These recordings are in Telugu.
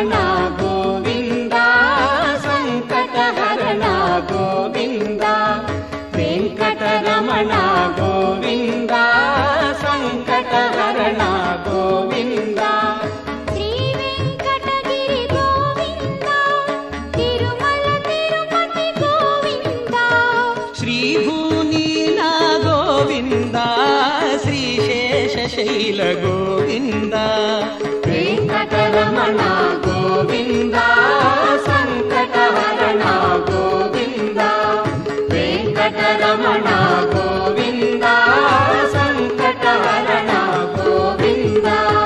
వెంకటరమణ గోవింద సంకటహరణ గోవింద వెంకటరమణ గోవింద సంకటహరణ గోవింద శ్రీ వెంకటగిరి గోవింద తిరుమల తిరుపతి గోవింద శ్రీభూనీల గోవింద శ్రీశేషశైల గోవింద వెంకటరమణ గోవింద సంకటహరణ గోవింద వెంకటరమణ గోవింద సంకటహరణ గోవింద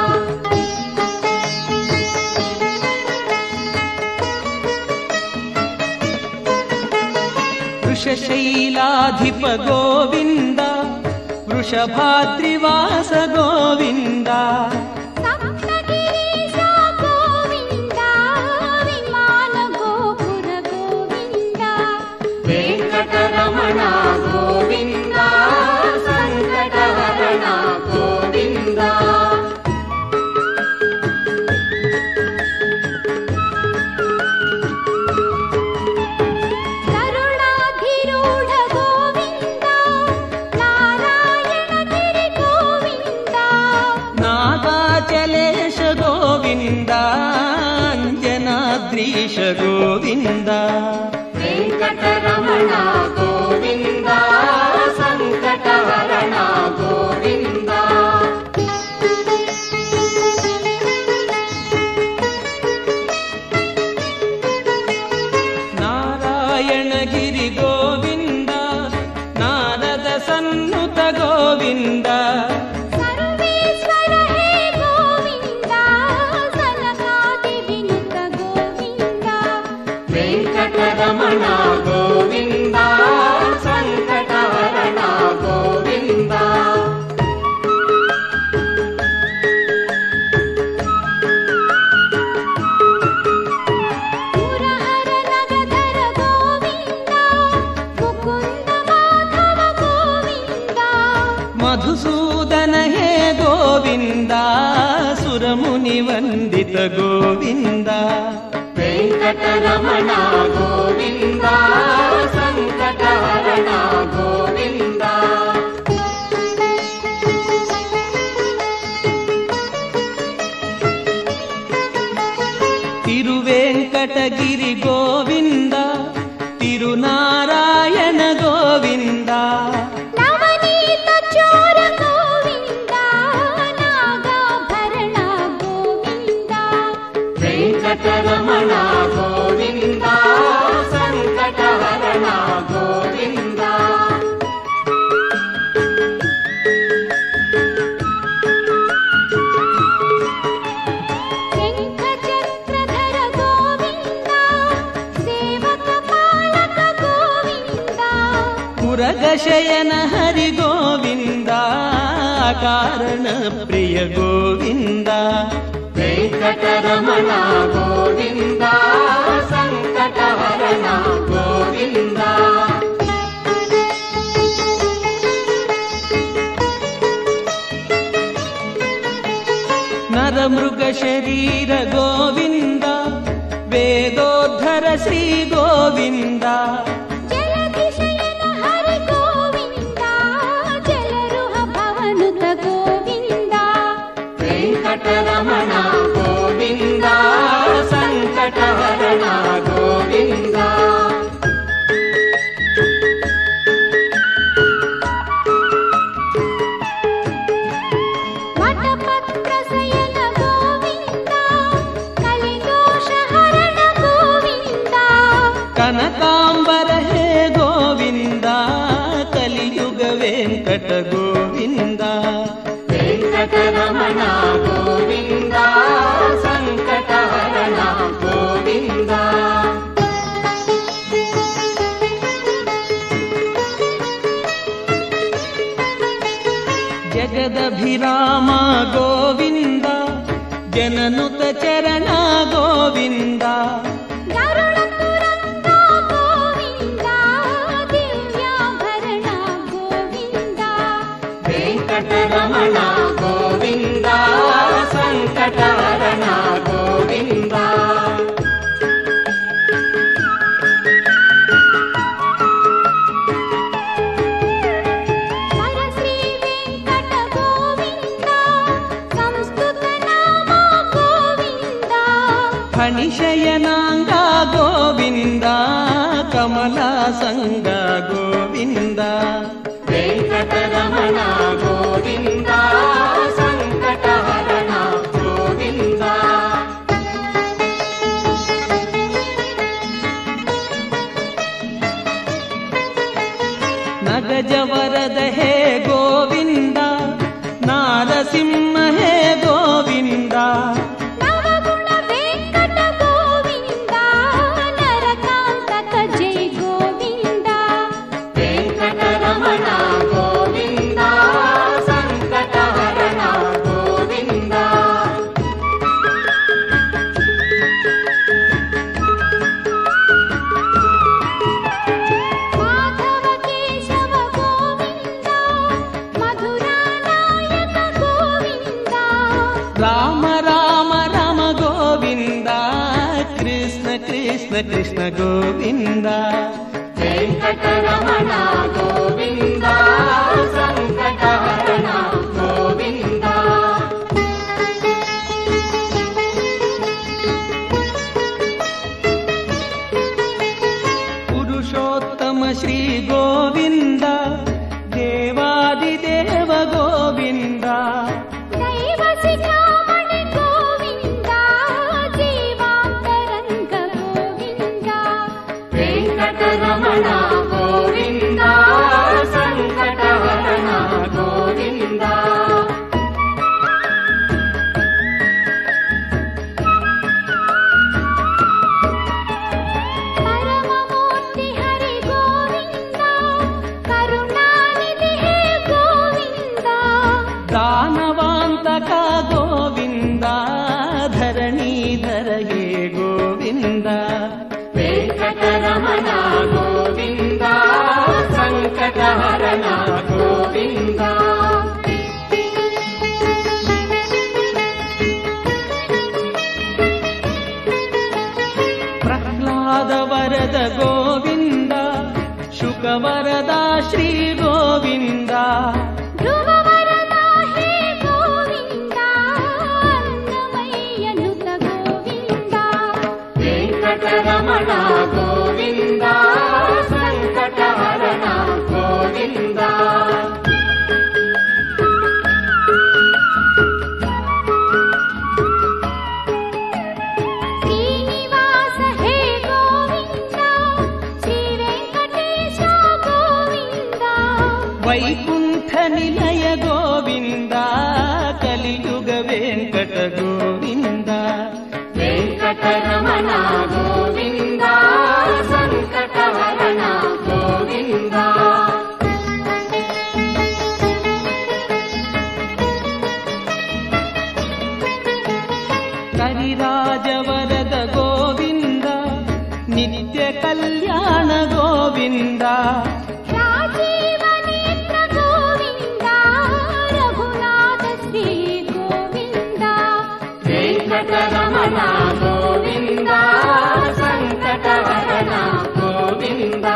వృషశైలాధిప గోవింద వృషభాద్రివాస గోవింద సప్తగిరీశ గోవింద విమాన గోపుర గోవింద వెంకటరమణ గోవింద సంకటహరణ గోవింద గరుడాధిరూఢ గోవింద నారాయణగిరి గోవింద నాగాచలేశ గోవింద అంజనాద్రీశ గోవింద వెంకటరమణ గోవింద సంకటహరణ గోవింద నారాయణగిరి గోవింద నారద సన్నుత గోవింద సర్వేశ్వర హే గోవింద సనకాది వినుత గోవింద వెంకటరమణ గోవింద సంకటహరణ గోవింద పురహర నగధర గోవింద ముకుంద మాధవ గోవింద మధుసూదన హే గోవింద సురముని వందిత గోవింద వెంకటరమణ గోవింద సంకటహరణ గోవింద తిరువెంకటగిరి గోవింద తిరునారాయణ గోవింద నవనీత చోర గోవింద నాగాభరణ గోవింద వెంకటరమణ గోవింద సంకటహరణ గోవింద శంఖ చక్రధర గోవింద సేవక పాలక గోవింద మురగశయన హరి గోవింద కారణ ప్రియ గోవింద వెంకటరమణ గోవింద సంకటహరణ గోవింద నరమృగ శరీర గోవింద వేదోద్ధర శ్రీ గోవింద జలధిశయన హరి గోవింద జలరుహ భవనుత గోవింద వెంకటరమణ గోవింద సంకటహరణ గోవింద వటపత్ర శయన గోవింద కలిదోష హరణ గోవింద కనకాంబర హే గోవింద కలియుగ వెంకట గోవింద వెంకటరమణ గోవింద సంకటహరణ గోవింద జగదభిరామ గోవింద జననుత చరణ గోవింద గరుడ తురంగ గోవింద దివ్యాభరణ గోవింద వెంకటరమణ గోవింద సంకటహరణ గోవింద ఫణిశయనాంగ గోవింద కమలాసంగ గోవింద వెంకటరమణ గోవింద సంకటహరణ గోవింద నగజవరద హే గోవింద నారసింహ హే గోవింద నవగుణ వెంకట గోవింద నరకాంతక జై గోవింద వెంకటరమణ గోవింద సంకటహరణ గోవింద మాధవ కేశవ గోవింద మధురానాయక గోవింద రామ రామ రామ గోవింద కృష్ణ కృష్ణ కృష్ణ గోవింద వెంకటరమణ గోవింద సంకటహరణ గోవింద పురుషోత్తమ శ్రీ గోవింద దేవాదిదేవ గోవింద దైవ శిఖామణి గోవింద జీవాంతరంగ గోవింద వెంకటరమణ గోవింద సంకటహరణ గోవింద పరమమూర్తి హరి గోవింద కరుణానిధి హే గోవింద దానవాంతక గోవింద ధరణీధర హే గోవింద వెంకటరమణ గోవింద సంకటహరణ గోవింద ప్రహ్లాద వరద గోవింద శుకవరద శ్రీ గోవింద ధ్రువవరద హే గోవింద అన్నమయ్యనుత గోవింద వెంకటరమణ గోవింద సంకటహరణ గోవింద శ్రీనివాస హే గోవింద శ్రీ వెంకటేశ గోవింద వైకుంఠ నిలయ గోవింద కలియుగ వెంకట గోవింద వెంకటరమణ గోవింద సంకటహరణ గోవింద కరిరాజవరద గోవింద నిత్య కళ్యాణ గోవింద రాజీవనేత్ర గోవింద రఘునాథ శ్రీ గోవింద వెంకటరమణ గోవింద సంకటహరణ గోవింద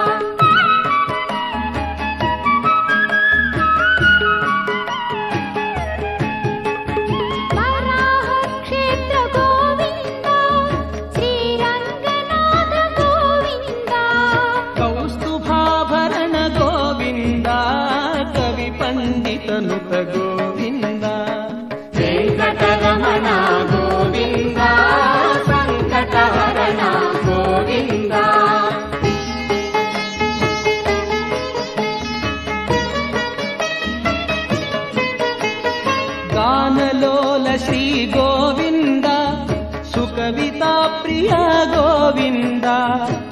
వరాహ క్షేత్ర గోవింద శ్రీరంగనాథ గోవింద కౌస్తుభాభరణ గోవింద కవి పండితనుత గోవింద వెంకటరమణ గోవింద సంకటహరణ గోవింద గానలోల శ్రీ గోవింద సుకవితా ప్రియ గోవింద